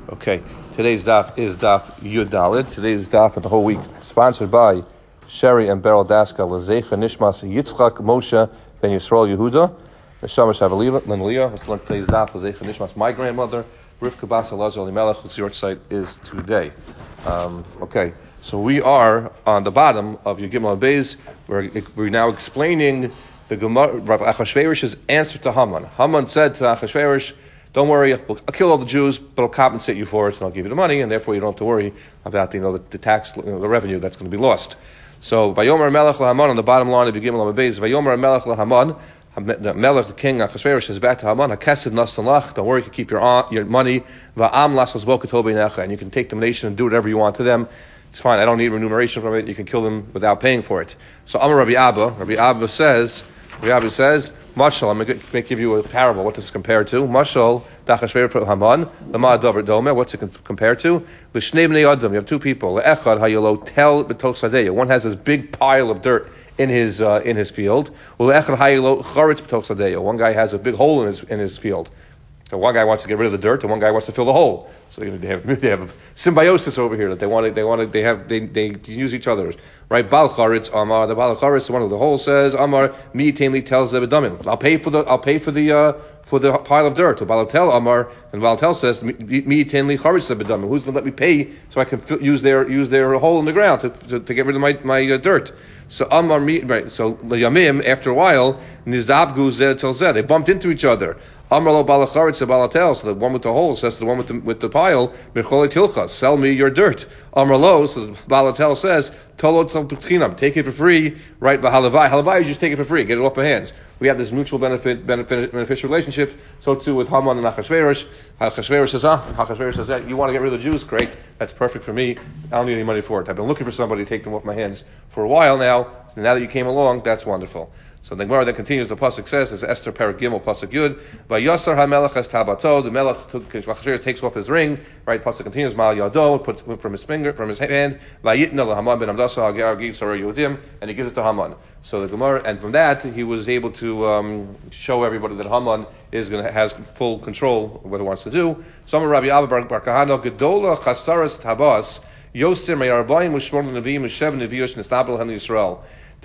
Okay, today's daf is daf Yud Daled. Today's daf for the whole week, sponsored by Sherry and Beryl Daska, Lezecha Nishmas Yitzchak Moshe Ben Yisrael Yehuda, Neshama Shavaliva, Lenaliyah. Let's learn today's daf, Lezecha Nishmas, my grandmother, Rivka Bas Elazar Elimelech, whose yortzeit is today. Okay, so we are on the bottom of Yud Gimel Beis. We're now explaining the Gemara, Rav Achashverosh's answer to Haman. Haman said to Achashverosh, don't worry, I'll kill all the Jews, but I'll compensate you for it, and I'll give you the money, and therefore you don't have to worry about the tax, the revenue that's going to be lost. So, Vayomer Melech LaHaman, on the bottom line of Yud Gimel Beis, Vayomer Melech LaHaman, the Melech, the king, Achashverosh, says back to Haman, HaKesed Nasan Lach, don't worry, you can keep your money, Va'am Lasvos Bo Ketov Beinecha, and you can take the nation and do whatever you want to them. It's fine, I don't need remuneration from it, you can kill them without paying for it. So, Amar Rabbi Abba says, Mashal, I'm going to give you a parable. What does this compare to? Mashal, Dachashver Haman, Lama Davar Dome. What's it compare to? L'shnei bnei Adam. You have two people. Le'echad hayelo tel b'toch sadeya. One has this big pile of dirt in his field. Le'echad hayelo charetz b'toch sadeya. One guy has a big hole in his field. So one guy wants to get rid of the dirt, and one guy wants to fill the hole. So they have symbiosis over here that they use each other, right? Bal charetz Amar, the Bal charetz, one of the hole says Amar mi tainli tells the bedamin. I'll pay for the pile of dirt. Balatel Amar, and Balatel says mi tainli charetz the bedamin. Who's going to let me pay so I can use their hole in the ground to get rid of my dirt? So Amar right. So Yamim, after a while, Nizdabgu Zed Tel Zed, they bumped into each other. Amar lo Balacharetz Balatel, so the one with the hole says to the one with the pile, Mirchole Tilcha, sell me your dirt. Amar lo, so the Balatel says, Tolo Tolpichinam, take it for free, right? Halavai, you just take it for free, get it off my hands. We have this mutual beneficial relationship. So too with Haman and Achashverosh. Achashverosh says, you want to get rid of the Jews? Great, that's perfect for me. I don't need any money for it. I've been looking for somebody to take them off my hands for a while now. So now that you came along, that's wonderful. So the Gemara then continues. The pasuk says, "As Esther Perek Gimel pasuk Yud, Vayasar HaMelech es Tabato." The Melech Achashverosh takes off his ring. Right, pasuk continues. Mal Yado, puts it from his hand. Vayitna LaHaman ben Amdasa Hagar Giv Sarar Yehudim, and he gives it to Haman. So the Gemara, and from that he was able to show everybody that Haman has full control of what he wants to do. Some Rabbi Abba Bar Kahana Gedola Chasaras Tabas Yosir Me'arbayim U'Shmon Neviim U'Shev Neviyosh Nistabel Hen Yisrael.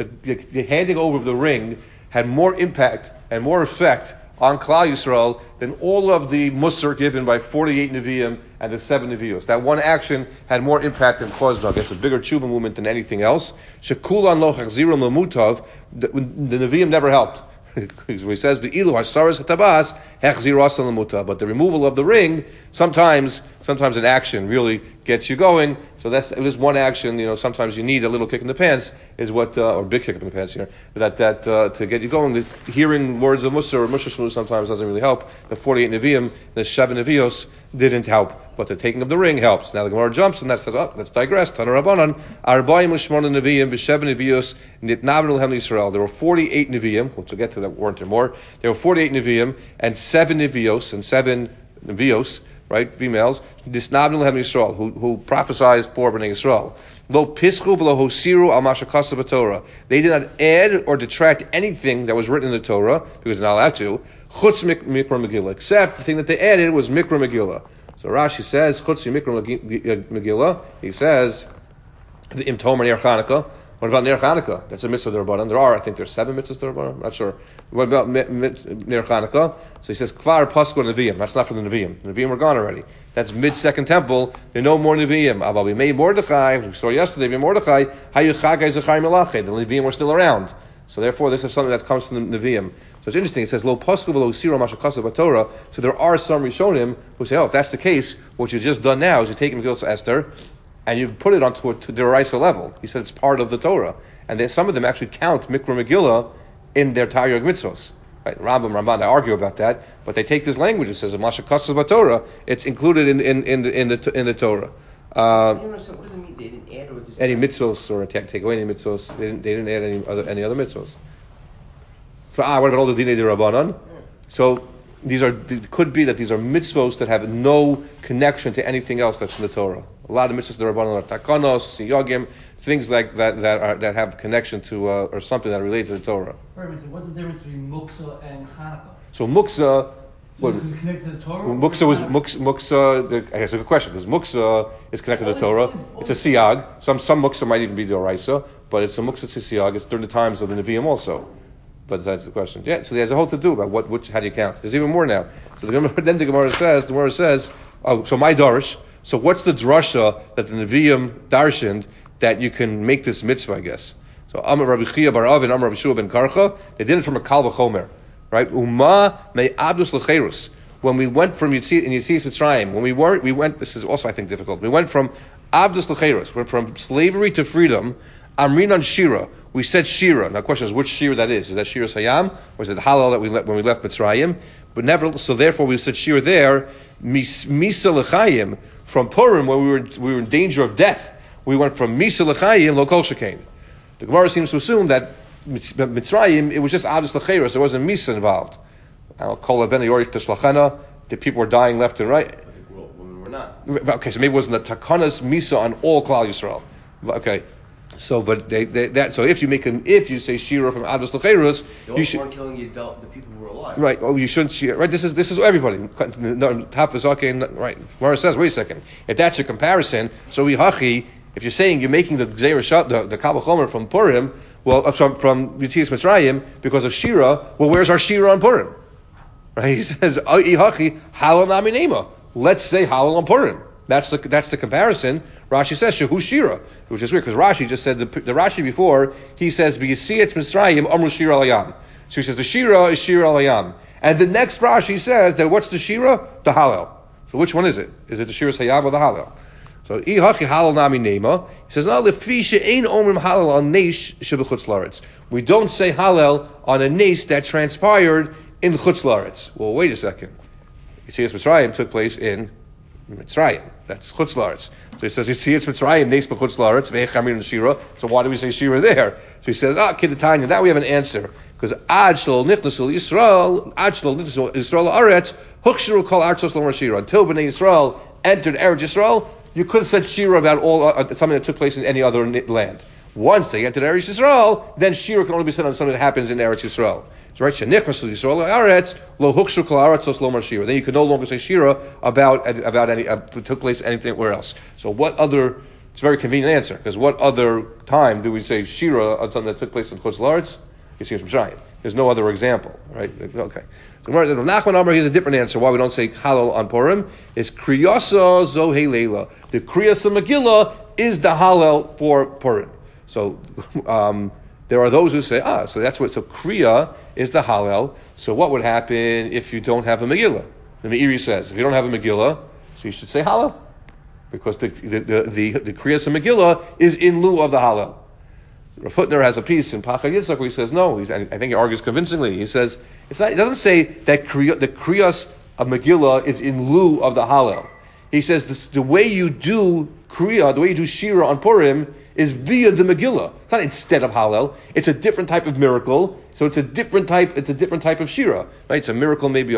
The handing over of the ring had more impact and more effect on Klal Yisrael than all of the Musar given by 48 Nevi'im and the 7 Nevi'os. That one action had more impact and caused, I guess, a bigger tshuva movement than anything else. Shekulan lo chachziron lemutav. The Nevi'im never helped. He says, "V'ilu hasaras hatabas hechziras lemutav." But the removal of the ring, sometimes an action really gets you going. So it was one action. Sometimes you need a little kick in the pants, is what, or big kick in the pants here. That to get you going. Hearing words of Musar or Musar Shmu sometimes doesn't really help. The 48 Nevi'im, the 7 Nevi'os didn't help, but the taking of the ring helps. Now the Gemara jumps and that says, let's digress. Tana Rabbanan, Arba'im U'Shmona Nevi'im v'Shev Nevi'os nitnavnu l'hem Yisrael. There were 48 Nevi'im, which we'll get to that, weren't there more? There were 48 Nevi'im and 7 Nevi'os and 7 Nevi'os, right, females, disnabnu l'hem Yisrael, who prophesied for Bnei Yisrael. Lo pischu v'lo hosiru al mashakasa b'Torah. They did not add or detract anything that was written in the Torah, because they're not allowed to, chutz mikra Megillah, except the thing that they added was mikra Megillah. So Rashi says, chutz mikra Megillah, he says, the im tomer ner Chanukah. What about ner Chanukah? That's a mitzvah d'Rabbanan. I think there's 7 mitzvahs d'Rabbanan. I'm not sure. What about ner Chanukah? So he says, kvar pasku Nevi'im. That's not for the Nevi'im. The Nevi'im were gone already. That's mid-Second Temple. There are no more Nevi'im. Aval we made Mordechai. We saw yesterday, Mordechai. Hayu chagai zechai melachei. The Nevi'im were still around. So therefore, this is something that comes from the Nevi'im. So it's interesting. It says, lo pasku v'lo siro mashakasa b'Torah. So there are some Rishonim who say, if that's the case, what you've just done now is you take Megillah Esther, and you've put it onto the Deraisa level. He said it's part of the Torah. And some of them actually count Mikra Megillah in their Taryag Mitzvos. Right? Ramban, I argue about that, but they take this language. It says, Masha Kasas Torah, it's included in the Torah. What does it mean they didn't add or any mitzvos, or take away any mitzvos. They didn't add any other mitzvos. What about all the Dinei D'Rabbanan? Yeah. So it could be that these are mitzvos that have no connection to anything else that's in the Torah. A lot of mitzvahs d'Rabbanan are takanos, siyagim, things like that have connection to or something that relate to the Torah. What's the difference between muksa and Chanukah? So muksa So it was connected to the Torah? Muksa was muksa. I guess a good question because muksa is connected to the Torah. It's a siyag. Some muksa might even be d'oraisa, but it's a muksa to siyag. It's during the times of the Nevi'im also. But that's the question. Yeah. So there's a whole to do about how do you count? There's even more now. So the Gemara says, oh, so my darish. So what's the drasha that the Nevi'im darshaned that you can make this mitzvah? I guess. So Amar Rabbi Chia bar Avin, Amar Rabbi Shua ben Karcha. They did it from a kal v'chomer. Right? Uma me abdus lecherus. When we went from Yitzias Mitzrayim, we went. This is also I think difficult. We went from abdus lecherus, went from slavery to freedom. Amrinan shira. We said shira. Now the question is which shira that is. Is that shira sayam or is it halal that when we left Mitzrayim? But never. So therefore we said shira there. Misa lechayim from Purim when we were in danger of death. We went from misa lechayim lo kol shekain. The Gemara seems to assume that Mitzrayim, it was just Abdus Lecheros, there wasn't Misa involved. The people were dying left and right. Women were not. Okay, so maybe it wasn't the Takanas Misa on all Klal Yisrael. Okay. So, but so if you say Shira from Abdus Lecheros, you weren't killing the people who were alive. Right. Oh, you shouldn't Shira. Right. This is everybody. Right. Gemara says, wait a second. If that's a comparison, so if you're saying you're making the Gzeir the Kal V'chomer from Purim, well, from Yitzias Mitzrayim because of Shira, well, where's our Shira on Purim? Right? He says, halal nami nema. Let's say halal on Purim. That's the comparison. Rashi says Shehu Shira, which is weird because Rashi just said the Rashi before he says B'Yitzias Mitzrayim Amru Shira Alayam. So he says the Shira is Shira Alayam, and the next Rashi says that what's the Shira? The Halal. So which one is it? Is it the Shira Hayam or the Halal? So ihachi halal nami nema. He says no lefisha ein omrim halal on neish shebechutz laretz. We don't say halal on a neish that transpired in chutz laretz. Well, wait a second. Yitzias Mitzrayim took place in Mitzrayim. That's chutz laretz. So he says Yitzias Mitzrayim neish bechutz laretz ve'echamir shira. So why do we say shira there? So he says Kidatanya. Now we have an answer because ad shel nichnasul Yisrael aretz hukshiru kol artzos lo shira. Until Bnei Yisrael entered Eretz Yisrael, you could have said shira about all something that took place in any other land. Once they entered Eretz Yisrael, then shira can only be said on something that happens in Eretz Yisrael. It's right. Shenichnasu Yisrael Eretz lo hukshu kol aratzos lo shira. Then you can no longer say shira about any took place anywhere else. So what other? It's a very convenient answer because what other time do we say shira on something that took place in Chutz La'aretz? It seems Mitzrayim. There's no other example, right? Okay. So Nachman Amar, here's a different answer. Why we don't say halal on Purim is kriyasa zohe leila. The kriyasa Megillah is the halal for Purim. So there are those who say, so that's what. So kriya is the halal. So what would happen if you don't have a Megillah? The Meiri says if you don't have a Megillah, so you should say halal because the kriyasa Megillah is in lieu of the halal. Rav Hutner has a piece in Pachad Yitzchak where he says no. I think he argues convincingly. He says it's not. It doesn't say that the kriyas of Megillah is in lieu of the Hallel. He says the way you do kriya, the way you do shira on Purim is via the Megillah. It's not instead of Hallel. It's a different type of miracle. So it's a different type of shira. Right? It's a miracle maybe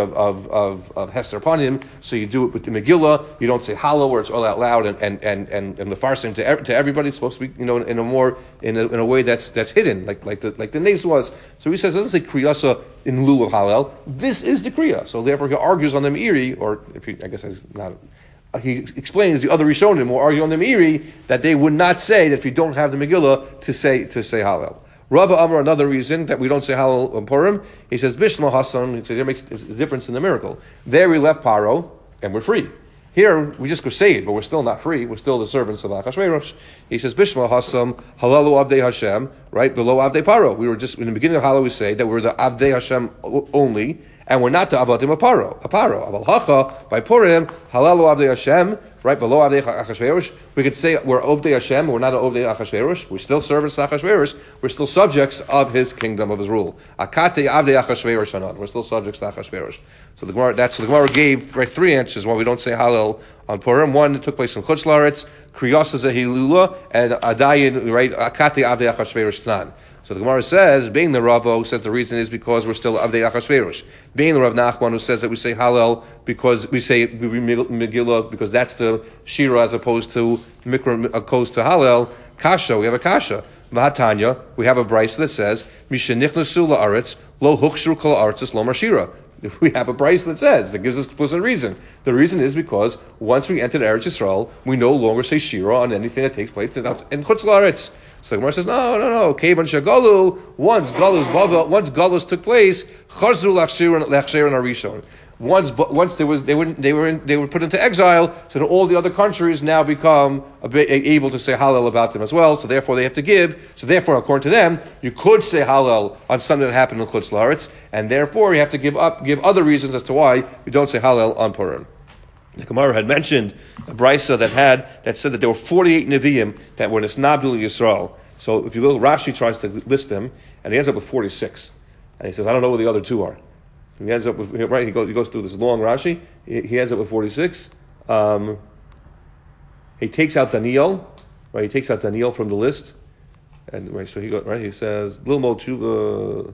of Hester Panim. So you do it with the Megillah. You don't say Hallel where it's all out loud and the farsim to everybody. It's supposed to be in a way that's hidden like the Nes was. So he says it doesn't say kriyasa in lieu of Hallel. This is the kriya. So therefore he argues on the Meiri, or I guess it's not. He explains the other Rishonim who argue on the Meiri that they would not say that if you don't have the Megillah to say Hallel. Rava Amar, another reason that we don't say Hallel on Purim, he says Bishma Hasan. He says there makes a difference in the miracle. There we left Paro and we're free. Here we just go say it, but we're still not free. We're still the servants of Achashverosh. He says Bishma Hasan Halalu Abdei Hashem, right below Abdei Paro. We were just in the beginning of Hallel we say that we're the Abdei Hashem only. And we're not the Avadim of Paro. Aval Hacha, by Purim, Halalu Avdei Hashem, right below Avdei Achashverosh. We could say we're Ovdei Hashem, we're not Ovdei Achashverosh. We're still servants to Achashverosh. We're still subjects of his kingdom, of his rule. Akate Avdei Achashverosh Anan. We're still subjects to Achashverosh. So the Gemara gave three answers why we don't say Hallel on Purim. One, it took place in Chutz La'aretz, Kriyasa Zehilula, and Adayin, right, Akate Avdei Achashverosh Tanan. So the Gemara says, being the Rava who says the reason is because we're still Avdei Achashverosh. Being the Rav Nachman who says that we say Hallel because we say Megillah because that's the Shira as opposed to Mikra opposed to Hallel. Kasha, we have a Kasha. Mahatanya, we have a Brisa that says Misha Nichnasu La'aretz Lo Hukshru Kol Artzis Lo Shira. we have a price that gives us explicit reason. The reason is because once we entered Eretz Yisrael, we no longer say Shira on anything that takes place in Chutz La'aretz. So the Gemara says, no. Kevan Shagalu, once Galus took place, Chazru Lachshirin Arishon. Once they were put into exile, so that all the other countries now become able to say Hallel about them as well. So therefore they have to give. So therefore, according to them, you could say Hallel on something that happened in Chutz La'aretz, and therefore you have to give other reasons as to why you don't say Hallel on Purim. The Gemara had mentioned a brisa that said that there were 48 Nevi'im that were Nisnabdul Yisrael. So if you look, Rashi tries to list them, and he ends up with 46. And he says, I don't know where the other two are. And he ends up with, right, he goes through this long Rashi, he ends up with 46. He takes out Daniel, right, he takes out Daniel from the list. And right, so he says, Lilmo Tshuva.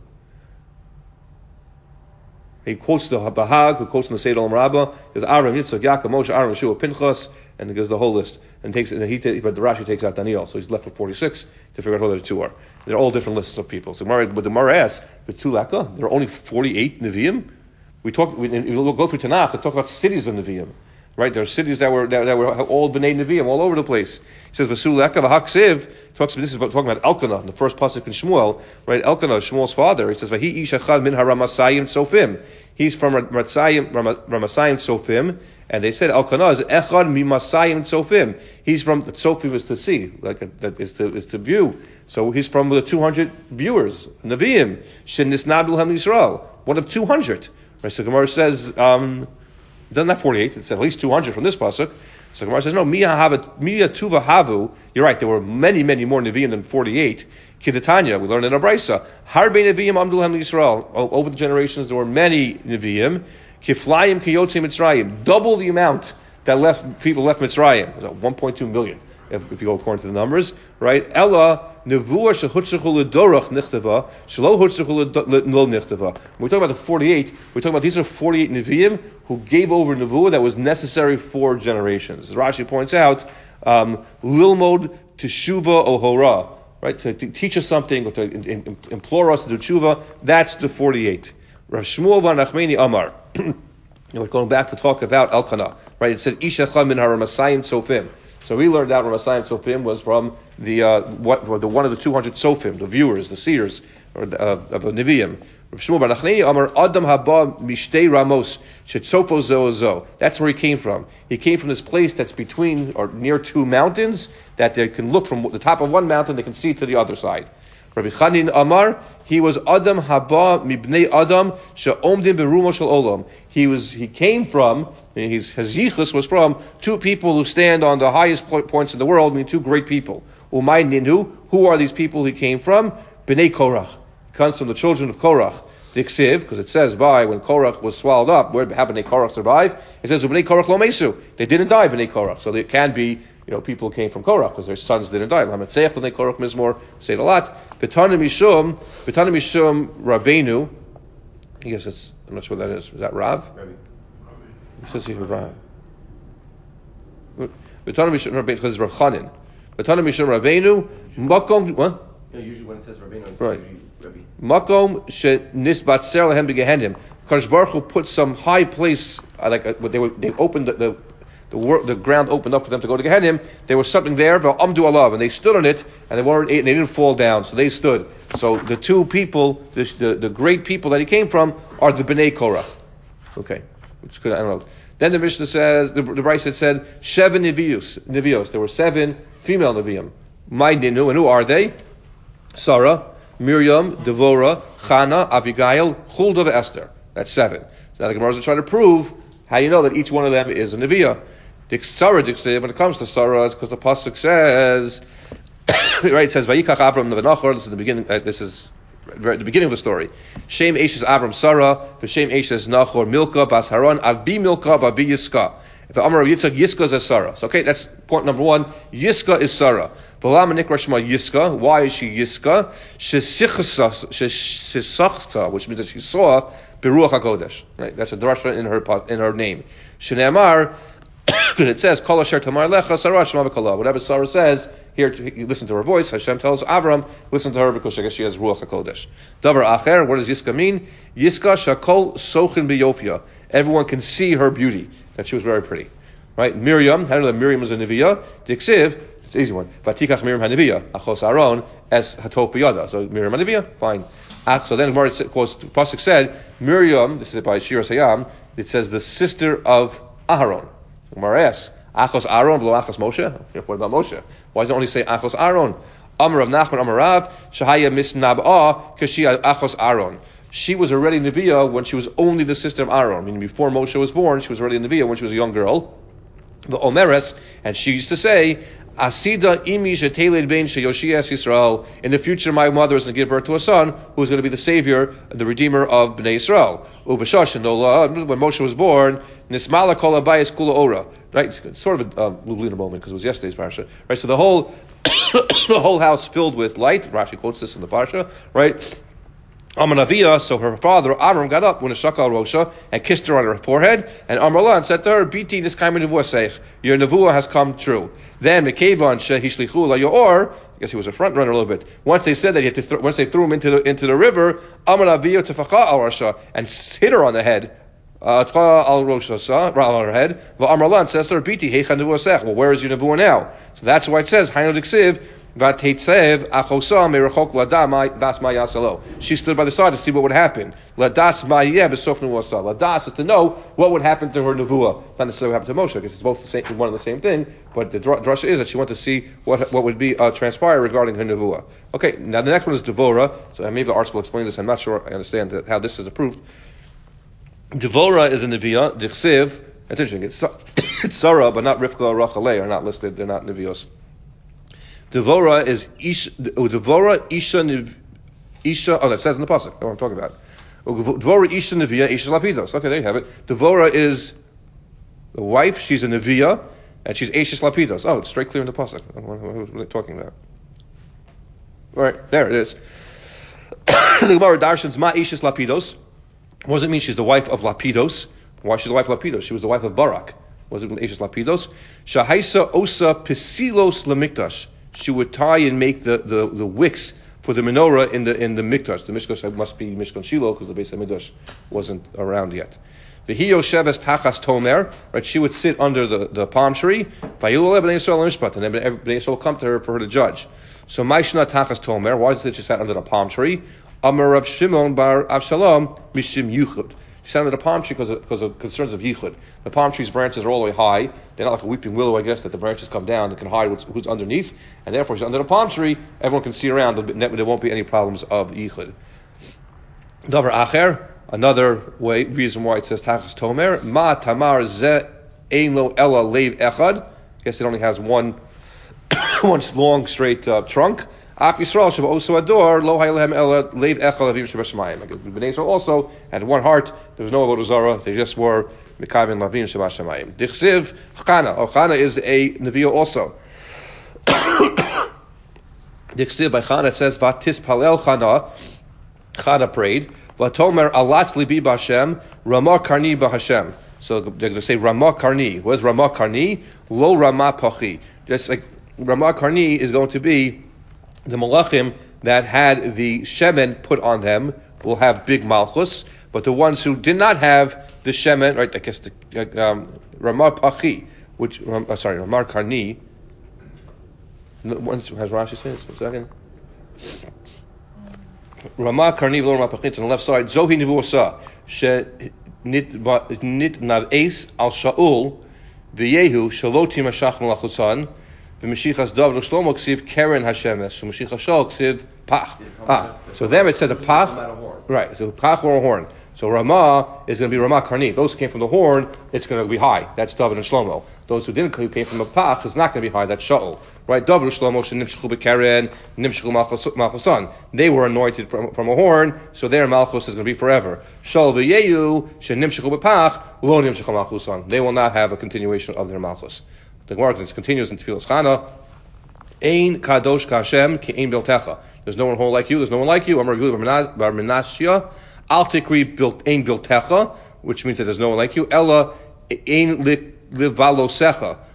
He quotes the Bahag, who quotes in the Seder Olam Rabbah. There's Aaron, Yitzchak, Yaakov, Moshe, Aaron, Yeshua, Pinchas, and he gives the whole list. But the Rashi takes out Daniel, so he's left with 46 to figure out who the two are. They're all different lists of people. So but the Gemara asks, with Tulaka, there are only 48 Nevi'im. We'll go through Tanakh to talk about cities of Nevi'im. Right, there are cities that were all B'nai Nevi'im all over the place. He says Vasuleka v'Haksiv talking about Elkanah, the first pasuk in Shmuel. Right, Elkanah, Shmuel's father. He says Vahi ish echad min haramasayim tzofim. He's from Ramasayim Tzofim, and they said Elkanah is echad mimasayim tzofim. He's from the Tzofim is to see, that is to view. So he's from the 200 viewers, Nevi'im. Shenisnabdul Ham Yisrael, one of 200. Right, so Gemara says. Doesn't that 48? It's at least 200 from this pasuk. So Gemara says, no, Miya Tuva Havu. You're right, there were many, many more Nevi'im than 48. Kidatanya, we learned in a Brisa. Harbe Nevi'im Amdul Ham Yisrael. Over the generations, there were many Nevi'im. Kiflayim Kiyotze Mitzrayim. Double the amount that people left Mitzrayim. It was 1.2 million, if you go according to the numbers. Right? Ella Nevuah Shehutzachu L'Dorach Nichtava Shelo Hutzachu L'Nol Nichtava. When we talk about the 48, we're talking about these are 48 Nevi'im who gave over Nevuah that was necessary for generations. As Rashi points out, Lilmod Teshuva Ohora, right? To teach us something or to implore us to do tshuva, that's the 48. Rav Shmuel bar Nachmani Amar. We're going back to talk about Elkanah, right? It said Isha Chad min haramasayim tzofim. So we learned out Ramasayim Tzofim was from the one of the 200 Tzofim, the viewers, the seers of the Nevi'im. Rav Shmuel bar Nachmani Amar Adam haba mishtei ramos shetzofo zo. That's where he came from. He came from this place that's between or near two mountains that they can look from the top of one mountain, they can see to the other side. Rabbi Chanin Amar, he was Adam haba mibnei Adam she'omdim berumo shel olam. He came from, his yichus was from two people who stand on the highest points in the world, meaning two great people. Umay Ninu, who are these people he came from? Bnei Korach. He comes from the children of Korach. The Ksiv, because it says when Korach was swallowed up, where how Bnei Korach survive? It says Bnei Korach lo mesu. They didn't die, Bnei Korach. So there can be, people who came from Korach because their sons didn't die. Lametzeach Bnei Korach Mizmor say it a lot. B'tana Mishum Rabbeinu. I guess I'm not sure what that is. Is that Rav? It says here Rav. B'tana Mishum Rabbeinu because it's Rav Chanin. B'tana Mishum Rabbeinu Makom. What? No, usually when it says Rabbeinu, it's right. Rabbi. Makom shenisbatzer lehem begehenim. Kadosh Baruch Hu put some high place, they opened the ground opened up for them to go to Gehenim. There was something there, Amdu Alav, and they stood on it, and they didn't fall down, so they stood. So the two people, the great people that he came from, are the Bnei Korach. Okay, which could I don't know. Then the Mishnah says, the Brisa said, Sheva Nevios. There were 7 female Nevi'im. My Ninu, and who are they? Sarah, Miriam, Devorah, Chana, Abigail, Huldah, Esther. That's 7. So now the Gemara is trying to prove how you know that each one of them is a Nevi'ah. Sarah, when it comes to Sarah, it's because the pasuk says, right? It says, "Vayikach Avram Nevanachor." This is the beginning. This is right at the beginning of the story. Shem Eshes Avram Sarah, v'Shem Eshes Nachor Milka Bas Haran Avi Milka Bavi Yiska. If Amar of Yitzchak, Yiska is Sarah. So okay, that's point number 1. Yiska is Sarah. V'Lama Nikra Shema Yiska. Why is she Yiska? Shesachta, which means that she saw Beruach HaKodesh. Right? That's a drasha in her name. Shneamar, because it says Kol Asher Tamar Lecha Sarah Shema B'Kala. Whatever Sarah says, here you listen to her voice. Hashem tells Avram, listen to her because I guess she has Ruach HaKodesh. Davar Acher, what does Yiska mean? Yiska Shakol Sochin Biyopia. Everyone can see her beauty, that she was very pretty. Right? Miriam, how do you know that Miriam was a Neviah? Diksiv, it's an easy one. Vatikach Miriam HaNeviah, Achos Aaron, Es Hatop Biyada. So Miriam HaNeviah, fine. So then Gemara quotes, Pasuk said, Miriam, this is by Shir Sayam, it says the sister of Aharon. Gemara asks, Achos Aaron below Achos Moshe? What about Moshe? Why does it only say Achos Aaron? Amar of Nachman, Amar Rav, Shahaya Misnab'ah, Kashi Achos Aaron. She was already Neviah when she was only the sister of Aaron. Meaning before Moshe was born, she was already Neviah when she was a young girl. The Omeres, and she used to say, Asida imi sheteled bein sheyoshias Yisrael. In the future, my mother is going to give birth to a son who is going to be the savior, the redeemer of Bnei Yisrael. Ubashash when Moshe was born, nismala kol abayis kula ora. Right, it's sort of a Lublina moment because it was yesterday's parsha. Right, so the whole the whole house filled with light. Rashi quotes this in the parsha. Right. Amanavia, so her father Amram got up when a shakal rosha and kissed her on her forehead, and Amralan said to her, "Biti niskayim nevuah, your nevuah has come true." Then Mekevan shehishlichu la yoor, I guess he was a front runner a little bit. Once they said that, once they threw him into the river, Amanavia tefacha al rasha and hit her on the head. Al rosha on her head. Amralan says to her, "Biti heicha nevuah." Well, where is your nevuah now? So that's why it says Hainu diksiv. She stood by the side to see what would happen. Ladas is to know what would happen to her nevuah. Not necessarily what happened to Moshe, because it's both the same, one and the same thing. But the drasha is that she wanted to see what would be transpire regarding her nevuah. Okay, now the next one is Devorah. So maybe the arts will explain this. I'm not sure I understand how this is approved. Devorah is a neviah. Dichsiv. That's interesting. It's Sarah, but not Rivka or Rachalei are not listed. They're not nevios. Devorah is Isha. Oh, that says in the pasuk. That's what I'm talking about. Devorah Isha Neviah, Isha Lapidos. Okay, there you have it. Devorah is the wife. She's a Neviah, and she's Isha Lapidos. Oh, it's straight clear in the pasuk. What are they talking about? All right, there it is. The Gemara Darshan's Ma Isha Lapidos. What does it mean? She's the wife of Lapidos. Why she's the wife of Lapidos? She was the wife of Barak. Was it Isha Lapidos? Shahaisa Osa Pesilos Lemikdash. She would tie and make the wicks for the menorah in the mikdash. The mikdash must be Mishkan Shiloh because the Beis HaMikdash wasn't around yet. V'hiyo sheves tachas tomer. Right, she would sit under the palm tree. Vayilol Bnei Yisrael mishpat, and then Bnei Yisrael will come to her for her to judge. So Maishna tachas tomer. Why is it she sat under the palm tree? Amar Rav Shimon bar Avshalom mishim yuchud. She sat under the palm tree because of concerns of yichud. The palm tree's branches are all the way high. They're not like a weeping willow, I guess, that the branches come down and can hide who's underneath. And therefore, she's under the palm tree. Everyone can see around. There won't be any problems of yichud. Davar acher, another reason why it says tachas tomer. Ma tamar ze ein lo ella leiv echad. I guess it only has one long straight trunk. Af Yisrael Sheba also ador lo haylehem ela leiv echal avim shebashamayim. Bnei Yisrael also had one heart. There was no avodah zarah. They just were mikavim lavim shebashamayim. Dichsiv Chana. Oh, Chana is a neviah also. Dichsiv by Chana it says vatis palel Chana. Chana prayed. Vatomer alatz libi b'Hashem Ramah karni b'Hashem. So they're going to say Ramah karni. What is Ramah karni? Lo Ramah pachi. Just like Ramah karni is going to be the malachim that had the shemen put on them will have big malchus, but the ones who did not have the shemen, right? I guess the Ramah Pachi, which Ramah Karni. Has Rashi said this? 1 second. Ramah Karni v'lo Ramah Pachi on the left side. Zohi nivuasa she nit naves al Shaul v'yehu shaloti mashach malachusan. The Mashiachas David Shlomo ksiv Keren Hashemes. So Mashiach Shal ksiv Pach. So them it said a Pach. Right. So Pach or a horn. So Ramah is going to be Ramah Karni. Those who came from the horn, it's going to be high. That's David and Shlomo. Those who came from a Pach, it's not going to be high. That's Shaul. Right. David and Shlomo nimshchu b'Keren nimshchu malchusan. They were anointed from a horn, so their malchus is going to be forever. Shaul v'yehu nimshchu b'Pach lo nimshchu malchusan. They will not have a continuation of their malchus. The Gemara continues in Tfilas Chana. Ein kadosh kashem ki ein biltecha. There's no one whole like you. There's no one like you. Amar Yehuda bar Menashia. Al tikri ein biltecha, which means that there's no one like you. Ella ein livalosecha.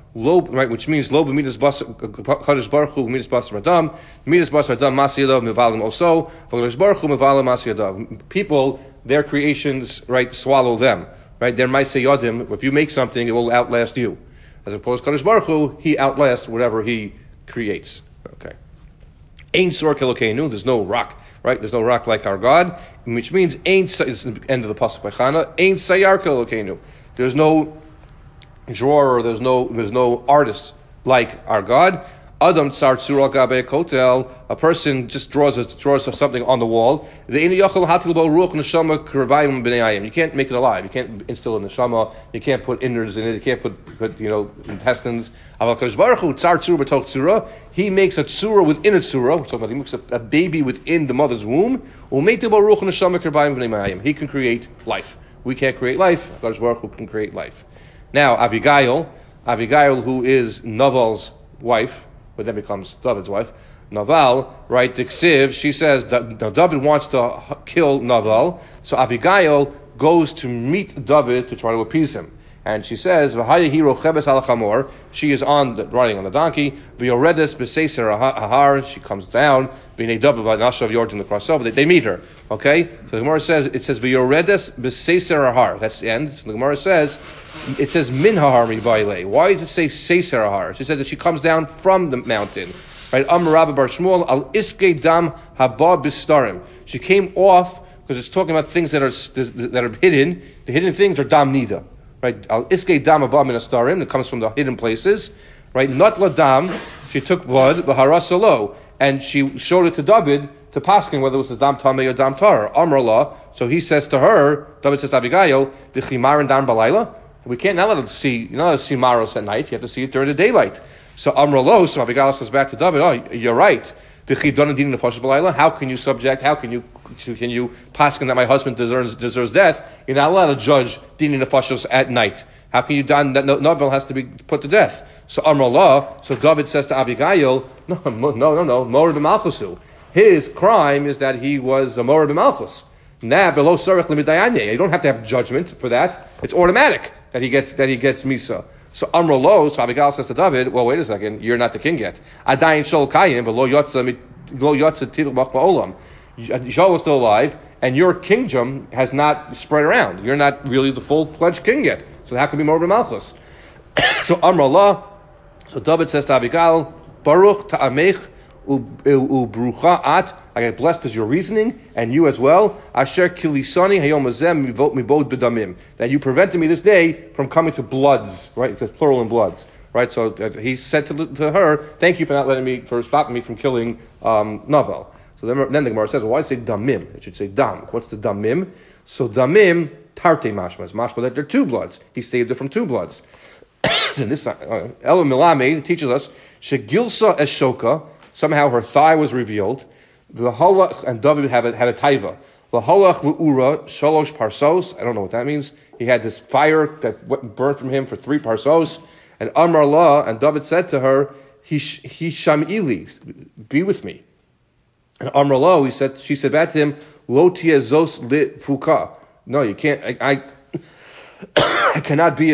Lo, right, which means lo b'midas Kadosh Baruch Hu b'midas basar adam, b'midas basar adam masi yadav mivalim oso, v'Kadosh Baruch Hu mivalim masi yadav. People, their creations, right, swallow them, right? They're ma'aseh yadim. If you make something, it will outlast you. As opposed to Kadosh Baruch Hu, he outlasts whatever he creates. Okay. Ein sor kelokeinu. There's no rock, right? There's no rock like our God, which means ein. It's the end of the pasuk by Chana. Ein sayar kelokeinu. There's no drawer, there's no artist like our God. Adam tsar tzura gabe kotel, a person just draws something on the wall. The inu yachol hatil bo ruach neshama k'rebayim b'neiayim. You can't make it alive. You can't instill a neshama. You can't put innards in it. You can't put intestines. Aval Kadosh Baruch Hu tsar tzura b'tok tzura. He makes a tzura within a tzura. We're talking about he makes a baby within the mother's womb. Umeitil bo ruach neshama k'rebayim b'neiayim. He can create life. We can't create life. Kadosh Baruch Hu can create life. Now, Abigail, who is Naval's wife, but then becomes David's wife, Naval, right, Diksiv, she says that David wants to kill Naval, so Abigail goes to meet David to try to appease him. And she says, she is riding on the donkey, she comes down, they meet her. Okay? So the Gemara says, it says, that's the end. So the Gemara says, it says, min hahar mibaile. Why does it say seiser hahar? She said that she comes down from the mountain. Right? Amar Rabba Bar Shmuel, al iske dam haba bistarim. She came off, because it's talking about things that are hidden. The hidden things are dam nida. Right? Al iske dam haba min astarim. It comes from the hidden places. Right? Not la dam. She took blood, v'hara solo, and she showed it to David, to Paskin, whether it was a dam tamei or dam tar. Amar Allah. So he says to her, David says to Abigail, v'chimarin dam balayla. You're not allowed to see maros at night. You have to see it during the daylight. So Amrolo, so Abigail says back to David, oh, you're right. How can you paskin that my husband deserves death? You're not allowed to judge dinin nefashos at night. How can you done that? Novel has to be put to death. So Amrullah, so David says to Abigail, no, Morid b'malchusu. His crime is that he was a Morid b'malchus. Nah, below sarich limidayanye. You don't have to have judgment for that. It's automatic that he gets misa. So Amrullah, so Abigail says to David, well, wait a second, you're not the king yet. Adayin shol kayim v'lo yotza tilu bach ba'olam. Shaul is still alive, and your kingdom has not spread around. You're not really the full-fledged king yet. So how can be more malchus? So Amrullah, so David says to Abigail, Baruch ta'amech ubrucha at. I get blessed as your reasoning, and you as well. Asher kilisani hayom azem mibod bedamim. That you prevented me this day from coming to bloods. Right? It's plural in bloods. Right? So he said to her, "Thank you for stopping me from killing Naval." So then the Gemara says, well, why say damim? It should say dam. What's the damim? So damim tarte mashmas. Mashma that there are two bloods. He saved it from two bloods. And this Ella Milame teaches us shegilsa eshoka. Somehow her thigh was revealed. The halach and David had a taiva. The halach luura shalosh parsos. I don't know what that means. He had this fire that burned from him for 3 parsos. And Amar Allah, and David said to her, he shamili, be with me. And Amar Allah, she said back to him, lo tiezos lit fuka. No, you can't. I cannot be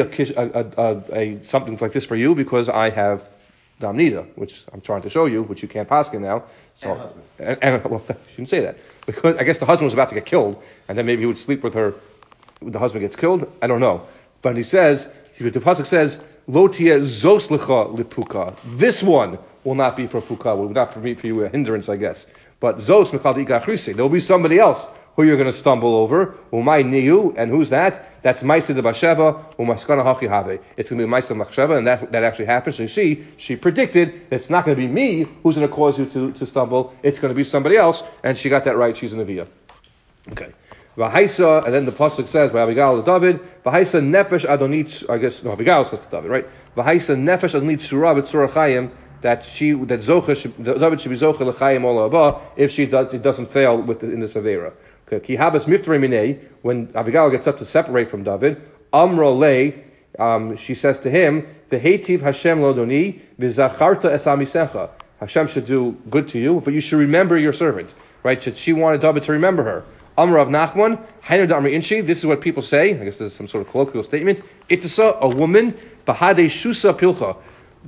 a something like this for you because I have damnida, which I'm trying to show you, which you can't paskin now. So, and well, you shouldn't say that, because I guess the husband was about to get killed, and then maybe he would sleep with her when the husband gets killed. I don't know, but he says, the pasuk says, lo tia zos lecha lipuka. This one will not be for puka, will not for you a hindrance, I guess. But zos mechal ikachrise. There will be somebody else who you're going to stumble over. Umay niu, and who's that? That's Maisa de Basheva, Umaskana Hachi Have. It's going to be Maisa Machsheva, and that actually happens. And she predicted that it's not going to be me who's going to cause you to stumble. It's going to be somebody else, and she got that right. She's an Aviyah. Okay. V'haisa, and then the pasuk says by Abigail to David, V'haisa nefesh adonit. I guess no, Abigail says to David, right? V'haisa nefesh adonit surah b'tzurah chayim. That David should be zocha l'chayim ola haba if it doesn't fail in the Savera. Ki habas mifteri minei, when Abigail gets up to separate from David, Amra le, she says to him, V'heitiv Hashem lodoni v'zacharta es amisecha. Hashem should do good to you, but you should remember your servant. Right? She wanted David to remember her. Amar Rav Nachman, Hainu Da'amri Inshi. This is what people say. I guess this is some sort of colloquial statement. Itasa, a woman, Bahade Shusa Pilcha.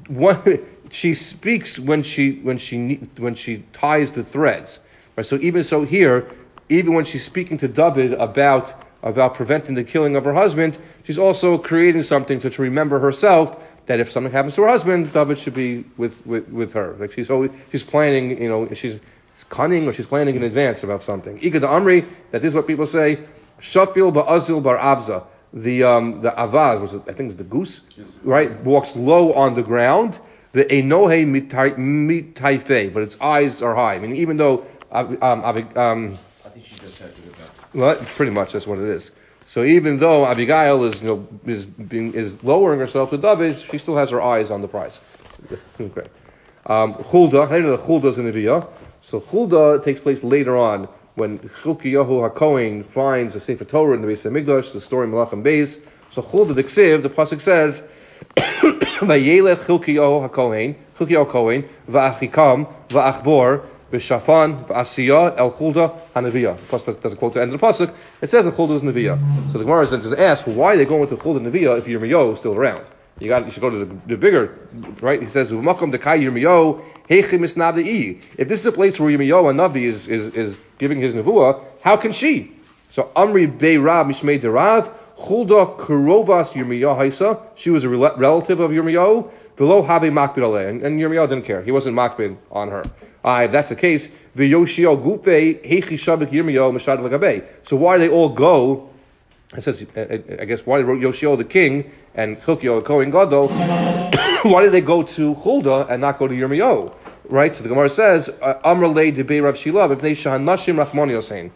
She speaks when she ties the threads. Right. So here, even when she's speaking to David about preventing the killing of her husband, she's also creating something to remember herself that if something happens to her husband, David should be with her. Like she's planning, she's cunning or she's planning in advance about something. Ika da Amri, that is what people say. Shafil ba'azil bar avza. The avaz, I think it's the goose, yes. Right? Walks low on the ground. The enohe mitaife, but its eyes are high. I mean, even though I think she just said that. Well, pretty much that's what it is. So even though Abigail is lowering herself to David, she still has her eyes on the prize. Okay. Hulda, I know the Hulda is in the Nevi'ah. So Hulda takes place later on when Chilkiyahu HaKohen finds the Sefer Torah in the Beis HaMikdash, the story of Malachim Beis. So Hulda the Ksiv, the pasuk says, Vayelech Chilkiyahu HaKohen va'achikam va'achbor v'shafan v'asiyah el Hulda HaNevi'ah. Plus, there's a quote at the end of the pasuk. It says that Hulda is Nevi'ah. So the Gemara then asks, why are they going to Hulda Nevi'ah if Yirmiyahu is still around? You should go to the bigger, right? He says, "U'makom dekai Yirmiyahu heichim isnabdei." If this is a place where Yirmiyahu a Navi is giving his nevuah, how can she? So Amri Bei Rav Mishmei Derav Hulda Kurovas Yirmiyahu Haisa. She was a relative of Yirmiyahu. Below Habe Makbid Aleh, and Yirmiyahu didn't care. He wasn't Makbid on her. If that's the case, V'Yoshio Gupe Heichi Shabik Yirmiyahu Mishad Lagabei. So why do they all go? It says, I guess, why did Yoshio the king and Chilkiyahu the Kohen Gadol, why did they go to Hulda and not go to Yirmiyahu? Right? So the Gemara says, Amr lei debei Rav Shila, if they shahanashim rachmani yosein.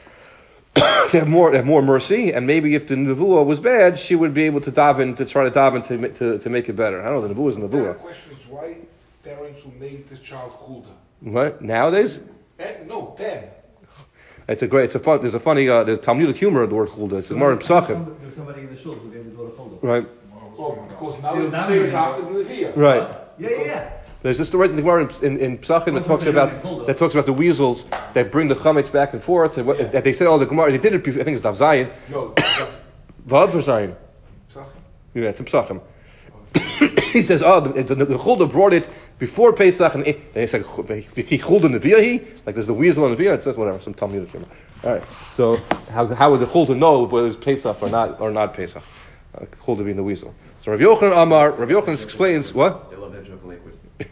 They have more mercy, and maybe if the nevuah was bad, she would be able to try to daven to make it better. I don't know, the nevuah is the nevuah. The question is why parents who made the child Hulda? What? Nowadays? No, then. There's Talmudic humor in the word Hulda. It's more in Psachim. There's somebody in the shul who gave the daughter Hulda. Right. Well, because now you say it's after the Nevi'ah. Right. Yeah. There's this story in Psachim that talks about the weasels that bring the chametz back and forth. And that they said, the Gemara, they did it before, I think it's Daf Zayin. No. Vav or Zayin? Psachim. Yeah, it's in Psachim. He says, the Hulda brought it before Pesach, and they said, Hulda Nevi'ahi, like there's the weasel on Nevi'ah, it says whatever, some Talmudic humor. Alright, so how would the Hulda know whether it's Pesach or not Pesach? Hulda being the weasel. So Rav Yochanan explains, what? They love that joke liquid.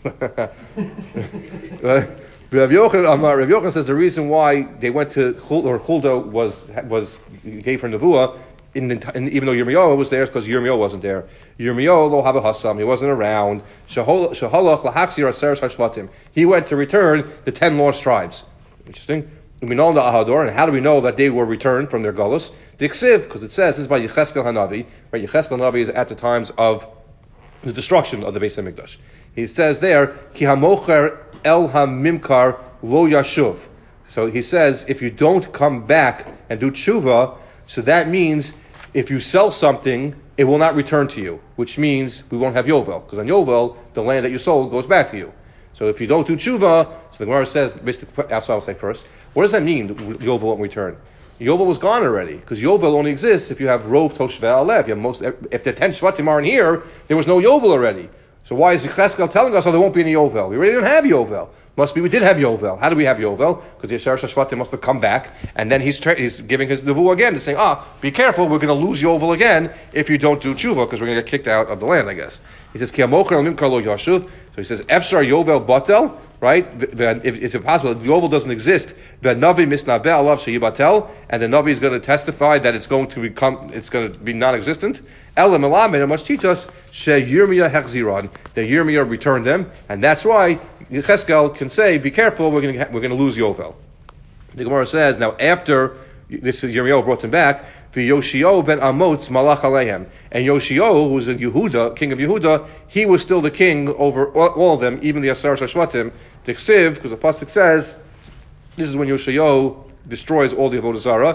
Rav Yochanan says the reason why they went to Hulda was gave her nevuah, even though Yirmiyahu was there, it's because Yirmiyahu wasn't there. Yirmiyahu lo haba hasam, he wasn't around. Shaholach lahaksir aseres hashvatim. He went to return the 10 lost tribes. Interesting. We know the Ahador, and how do we know that they were returned from their galus? The Ksiv, because it says this is by Yecheskel Hanavi. Right, Yecheskel Hanavi is at the times of the destruction of the Beis Hamikdash. He says there, Ki hamocher el hamimkar lo yashuv. So he says, if you don't come back and do tshuva, so that means if you sell something, it will not return to you, which means we won't have Yovel, because on Yovel, the land that you sold goes back to you. So if you don't do tshuva, so the Gemara says, outside I'll say first, what does that mean, Yovel won't return? Yovel was gone already, because Yovel only exists if you have Rov Toshvei Alev. If the 10 Shvatim aren't here, there was no Yovel already. So why is Yecheskel telling us, there won't be any Yovel? We already didn't have Yovel. Must be we did have Yovel. How do we have Yovel? Because the Yisrael Shvatim must have come back, and then he's giving his nevuah again to saying, be careful, we're going to lose Yovel again if you don't do tshuva, because we're going to get kicked out of the land, I guess. He says, Ki hamocher el mimkar lo yashuv. So he says, Efshar Yovel batel, right? If it's impossible, if Yovel doesn't exist, the Navi misnabeh alav sheyibatel, and the Navi is going to testify that it's going to be non-existent. Ela melamed, and must teach us she Yirmiyah hechziron, that Yirmiyah returned them, and that's why Yecheskel can say, be careful, we're going to lose Yovel. The Gemara says, now after this is Yirmiyahu brought them back, Yoshio ben Amotz malach alehem, and Yoshio, who was a Yehuda, king of Yehuda, he was still the king over all of them, even the Aser Shashvatim, the Ksiv, because the pasuk says, this is when Yoshio destroys all the Avodah Zarah,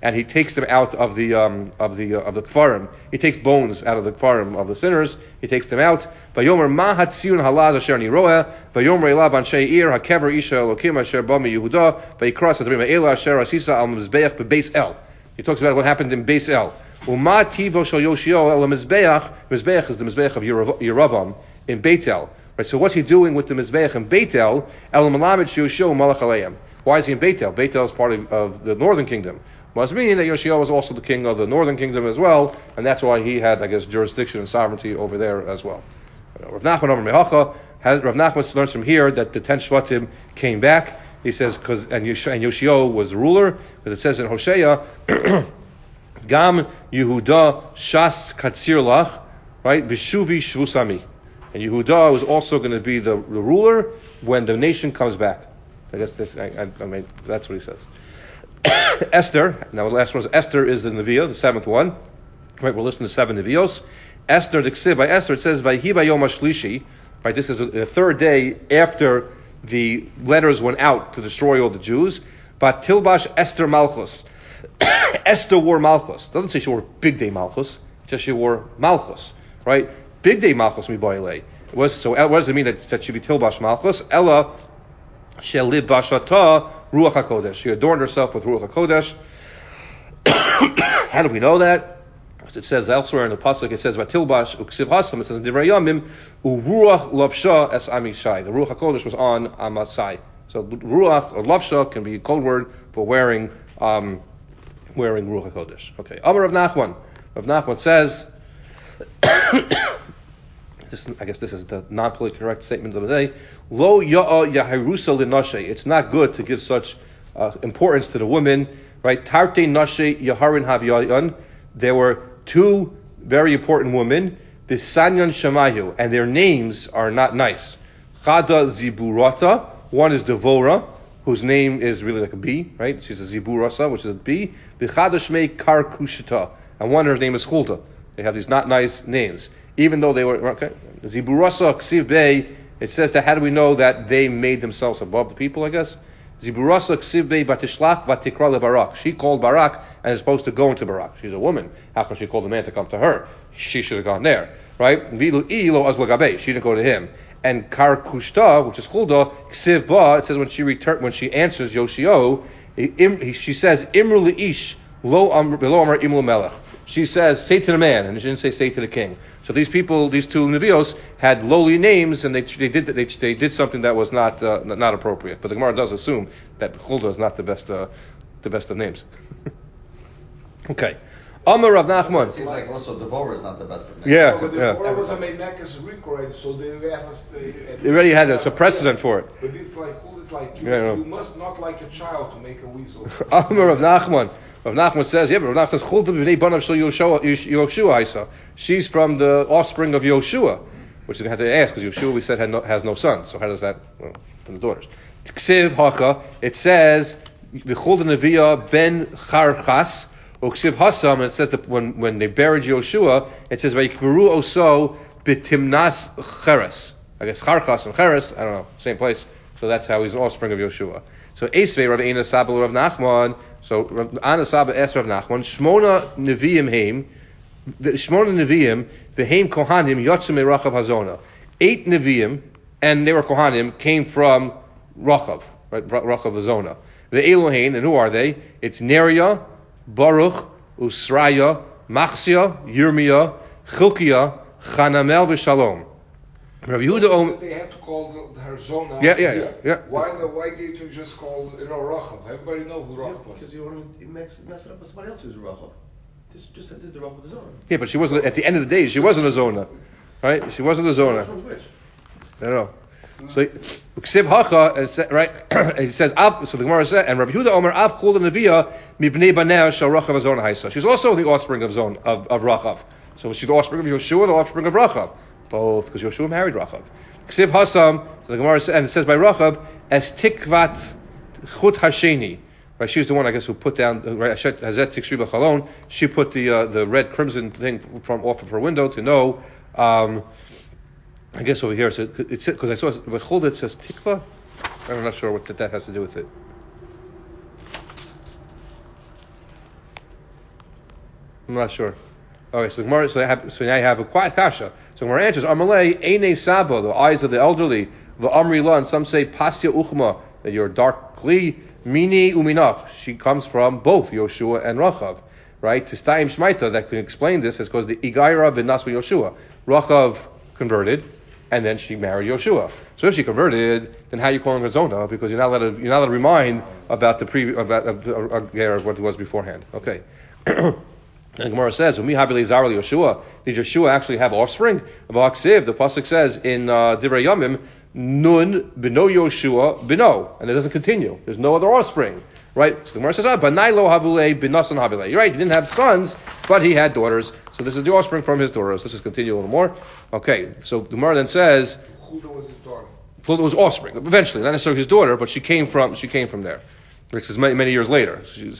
and he takes them out of the kfarim. He takes bones out of the kfarim of the sinners. He takes them out. Vayomer ma hatzion halad asher niroeh. Vayomer elav anshei ir hakever isha elokim asher ba miYehuda. Vayikras adrim ha'ela asher asisa al mizbeach bebeis El. He talks about what happened in Beis El. Uma tivo shel Yoshio el mizbeach. Mizbeach is the mizbeach of Yeravam in Beit El. Right. So what's he doing with the mizbeach in Beit El? El malamed Yoshio malach aleim. Why is he in Beit El? Beit El is part of the northern kingdom. Must mean that Yoshio was also the king of the northern kingdom as well, and that's why he had, I guess, jurisdiction and sovereignty over there as well. Rav Nachman learns from here that the 10 Shvatim came back. He says, and Yoshio was the ruler, because it says in Hosea, Gam Yehuda Shas Katsir Lach, right? Bishuvi Shvusami. And Yehuda was also going to be the ruler when the nation comes back. I guess that's what he says. Esther, now the last one is Esther is the Neviah, the 7th one. Right, we're listening to 7 Nevios. Esther, the Ksiv by Esther, it says, Vayhi Bayom HaShlishi. Right, this is the third day after the letters went out to destroy all the Jews. Tilbash Esther Malchus. Esther wore Malchus. Doesn't say she wore Big Day Malchus, just she wore Malchus. Right? Big Day Malchus miboile. So what does it mean that she be Tilbash Malchus? Ella Shelib Bashata Ruach HaKodesh. She adorned herself with Ruach HaKodesh. How do we know that? It says elsewhere in the pasuk, it says Vatilbash Uksiv Hasam. It says in Divrei Yamim Uruach Lavsha Es Amishai. The Ruach HaKodesh was on Amatzai. So Ruach or Lavsha can be a code word for wearing Ruach HaKodesh. Okay. Amar Rav Nachman. Rav Nachman says. I guess this is the non-politically correct statement of the day. Lo ya'a yahirusa linashe. It's not good to give such importance to the women, right? Tarte nashe yaharin havyayan. There were 2 very important women, the Sanyan Shemayu, and their names are not nice. Chada Ziburata. One is Devora, whose name is really like a bee, right? She's a Ziburasa, which is a bee. The Chada Shmei Karkushita, and one her name is Chulta. They have these not nice names. Even though they were, okay, Ziburasa Ksiv Bey, it says that how do we know that they made themselves above the people, I guess? Ziburasa Ksiv Bey Batishlach Vatikra LeBarak. She called Barak and is supposed to go into Barak. She's a woman. How can she call the man to come to her? She should have gone there, right? Vilu Ilo Azlagabe. She didn't go to him. And Karkushta, which is Chulda, Ksiv Ba, it says when she answers Yoshio, she says, Imru Leish Lo Amar Imlu Melech. She says, say to the man, and she didn't say to the king. So these people, these 2 Nevios, had lowly names, and they did something that was not appropriate. But the Gemara does assume that Chulda is not the best of names. Okay. Amar Rav Nachman. It seems like also Devora is not the best of names. Yeah, But yeah. Devora was a Menekas record, so they They already had a precedent for it. But it's like, you must not like a child to make a weasel. Amar Rav Nachman. Rav Nachman says, but Rav Nachman says, Chulta b'nei banav shel Yoshua Isa. She's from the offspring of Yoshua, which they had to ask, because Yoshua, we said, has no sons. So how does that, from the daughters? Ksiv Hacha, it says, V'chulta Neviah ben Charchas, or Ksiv Hasam, and it says that when they buried Yoshua, it says, Vayikveru oso b'timnas cheres. I guess Charchas and Cheres, I don't know, same place. So that's how he's an offspring of Yoshua. So Esvei Rav Eina Sabel Rav Nachman. So Ana Saba Es Rav Nachman. Shmona Neviim Heim. Shmona Neviim the Heim Kohanim Yotzim Rachav Hazona. 8 Neviim, and they were Kohanim, came from Rachav, right? Rachav Hazona. The Elohein, and who are they? It's Neriah, Baruch, Usraya, Machsia, Yirmiyah, Chilkiah, Chanamel v'Shalom. Rabbi Yehuda They had to call her Zona. Yeah. Why did you just call Rachav? Everybody know who Rachav was. Because you want to mess it up with somebody else who's Rachav. This is the Rachav of the zona. Yeah, but she wasn't. At the end of the day, she wasn't a zona, right? She wasn't a zona. Which one's which? I don't know. So Ksiv Hacha, right? He says, so the Gemara said, and Rabbi Yehuda Omer Av Chulda Neviah mibnei baneh shel Rachav Hazona Haisa. She's also the offspring of Rachav. So she's the offspring of Yoshua, the offspring of Rachav. Both, because Yoshua married Rachav. Ksiv Hasam, so the Gemara said, and it says by Rachav, as tikvat chut hasheni. Right, she's the one, I guess, who put down. Right, Hazet Tikshri B'Chalon. She put the red crimson thing from off of her window to know. I guess over here, it's because I saw Bechulda, it says tikva. I'm not sure what that has to do with it. I'm not sure. Okay, so now you have a quiet kasha. So Gemara answers, Amalei, Eine Saba, the eyes of the elderly, the Amri La, and some say Pasya Uchma, that you're dark kli, Mini Uminach. She comes from both Yoshua and Rachav. Right? Tistayim Shmaita, that can explain this, is because the Igaira v'Nasva Yoshua. Rachav converted, and then she married Yoshua. So if she converted, then how are you calling her Zona? Because you're not allowed to remind about the what it was beforehand. Okay. And Gemara says, did Yeshua actually have offspring? The pasuk says in Divrei Yamim, Nun b'no Yoshua b'no, and it doesn't continue. There's no other offspring, right? So the Gemara says, Banai lo havule b'nasan havule. You're right, he didn't have sons, but he had daughters. So this is the offspring from his daughters. Let's just continue a little more. Okay, so the Gemara then says, Huldah was his daughter. Huldah was offspring, eventually, not necessarily his daughter, but she came from there, which is many years later.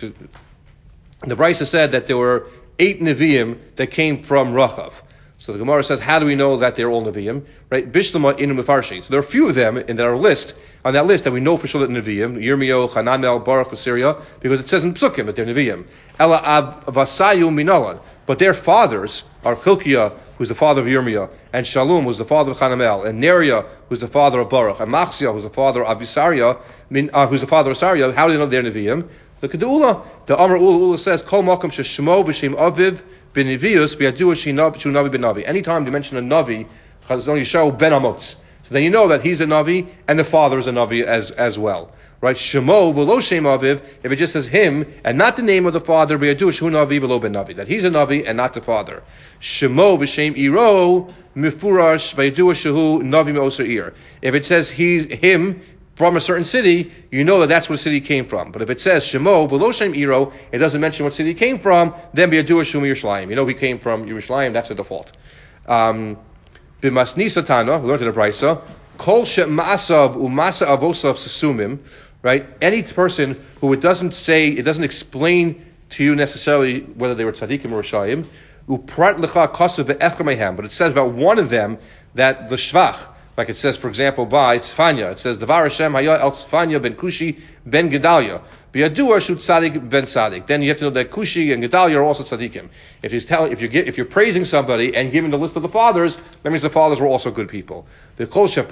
The Brisa said that there were 8 Nevi'im that came from Rachav. So the Gemara says, how do we know that they're all Nevi'im? Right? Bishlama inu mefarshi. So there are a few of them in our list, on that list, that we know for sure that Nevi'im, Yirmiyahu, Hananel, Baruch, Syria, because it says in Psukim that they're Nevi'im. Ela avasayu minalan. But their fathers are Hilkiah, who's the father of Yirmiyah, and Shalom, who's the father of Hanamel, and Neriah, who's the father of Baruch, and Machziah, who's the father of Abisaria, who's the father of Saria. How do they know they're Nevi'im? Look at the Ula. The Amr Ula says, Kol Malkam Sheshmo B'Shem Aviv B'Nevius B'Yadua Shu Navi B'Navi. Anytime you mention a Navi, Chazon Yishau Ben Amotz. So then you know that he's a Navi and the father is a Navi as well. Right? Shemo V'Lo Shem Aviv, if it just says him and not the name of the father, B'Yadua Shu Navi V'Lo Ben Navi. That he's a Navi and not the father. Shemo B'Shem Iro Mifurash B'Yadua Shehu Navi Me'oser Ir. If it says he's him from a certain city, you know that that's where the city came from. But if it says Shemo V'Lo Shem Iro, it doesn't mention what city he came from, then B'Yadua Shu Yerushalayim. You know he came from Yerushalayim, that's the default. B'Masni Satana, we learned in the Brisa, Kol She'ma'asav U'Masa Avosav Sesumim, right? Any person who it doesn't explain to you necessarily whether they were tzaddikim or rishayim, U'Prat Lecha Kasav Be'echramehem, but it says about one of them that the Shvach, like it says, for example, by Tzfanya, it says, Devar Hashem Haya El Tzfanya ben Kushi ben Gedalia. B'Yadua Shu Tzadik ben Tzadik. Then you have to know that Kushi and Gedalia are also tzaddikim. If you're praising somebody and giving the list of the fathers, that means the fathers were also good people. But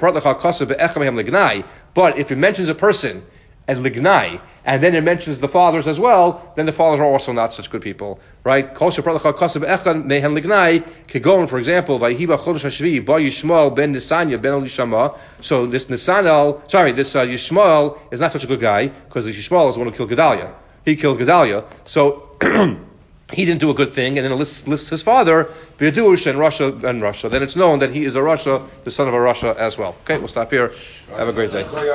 if it mentions a person as lignai, and then it mentions the fathers as well, then the fathers are also not such good people, right? For example, Vayhiba Chodesh Hashvi Ba Yishmael ben Nisanya ben Elishama. So this Yishmael is not such a good guy because Yishmael is the one who killed Gedalia. He killed Gedalia, so he didn't do a good thing, and then it lists his father, B'Yadush and Russia. Then it's known that he is a Russia, the son of a Russia as well. Okay, we'll stop here. Have a great day.